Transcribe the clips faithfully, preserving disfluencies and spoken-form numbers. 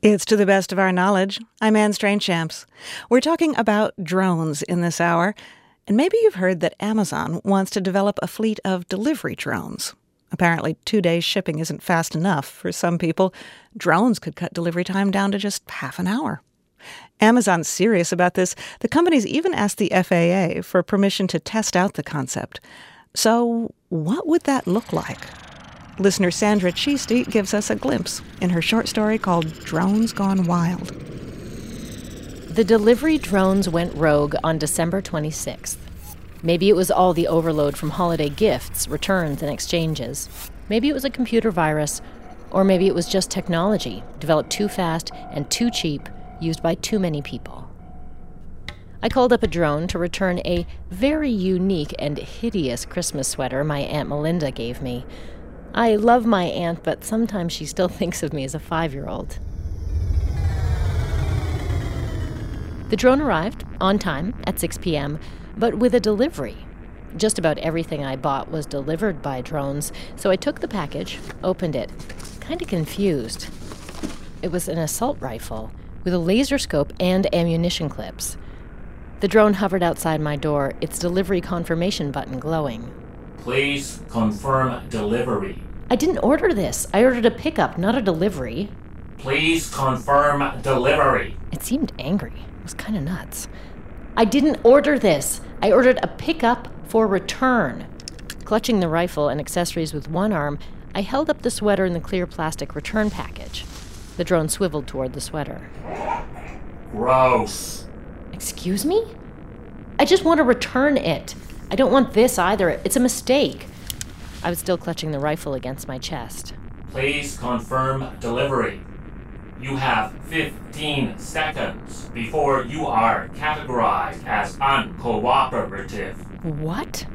It's To the Best of Our Knowledge. I'm Anne Strainchamps. We're talking about drones in this hour, and maybe you've heard that Amazon wants to develop a fleet of delivery drones. Apparently, two days shipping isn't fast enough for some people. Drones could cut delivery time down to just half an hour. Amazon's serious about this. The company's even asked the F A A for permission to test out the concept. So, what would that look like? Listener Sandra Cisti gives us a glimpse in her short story called Drones Gone Wild. The delivery drones went rogue on December twenty-sixth. Maybe it was all the overload from holiday gifts, returns, and exchanges. Maybe it was a computer virus, or maybe it was just technology, developed too fast and too cheap, used by too many people. I called up a drone to return a very unique and hideous Christmas sweater my Aunt Melinda gave me. I love my aunt, but sometimes she still thinks of me as a five-year-old. The drone arrived on time at six p.m., but with a delivery. Just about everything I bought was delivered by drones, so I took the package, opened it, kind of confused. It was an assault rifle with a laser scope and ammunition clips. The drone hovered outside my door, its delivery confirmation button glowing. Please confirm delivery. I didn't order this. I ordered a pickup, not a delivery. Please confirm delivery. It seemed angry. It was kind of nuts. I didn't order this. I ordered a pickup for return. Clutching the rifle and accessories with one arm, I held up the sweater in the clear plastic return package. The drone swiveled toward the sweater. Gross. Excuse me? I just want to return it. I don't want this either. It's a mistake. I was still clutching the rifle against my chest. Please confirm delivery. You have fifteen seconds before you are categorized as uncooperative. What?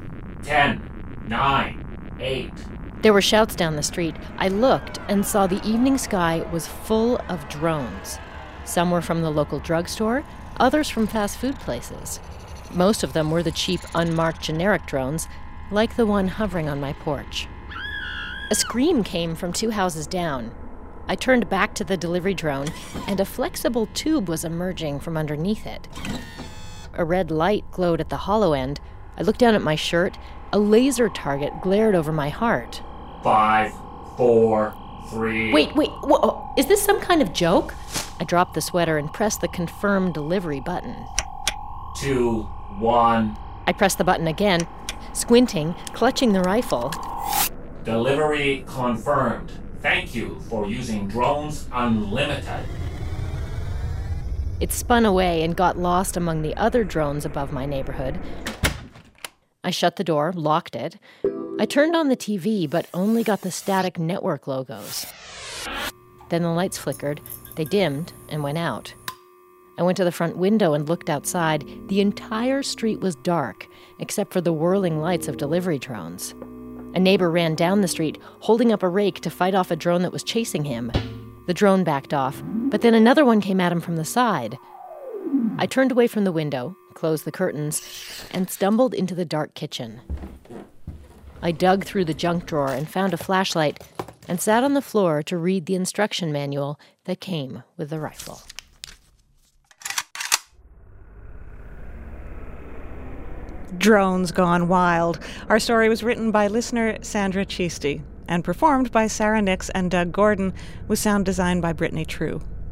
Ten, nine, eight. There were shouts down the street. I looked and saw the evening sky was full of drones. Some were from the local drugstore, others from fast food places. Most of them were the cheap, unmarked generic drones, like the one hovering on my porch. A scream came from two houses down. I turned back to the delivery drone, and a flexible tube was emerging from underneath it. A red light glowed at the hollow end. I looked down at my shirt. A laser target glared over my heart. Five, four, three... Wait, wait, whoa, is this some kind of joke? I dropped the sweater and pressed the confirm delivery button. Two, one... I pressed the button again, squinting, clutching the rifle. Delivery confirmed. Thank you for using Drones Unlimited. It spun away and got lost among the other drones above my neighborhood. I shut the door, locked it. I turned on the T V, but only got the static network logos. Then the lights flickered, they dimmed, and went out. I went to the front window and looked outside. The entire street was dark, except for the whirling lights of delivery drones. A neighbor ran down the street, holding up a rake to fight off a drone that was chasing him. The drone backed off, but then another one came at him from the side. I turned away from the window, closed the curtains, and stumbled into the dark kitchen. I dug through the junk drawer and found a flashlight and sat on the floor to read the instruction manual that came with the rifle. Drones Gone Wild. Our story was written by listener Sandra Cisti and performed by Sarah Nix and Doug Gordon, with sound design by Brittany True.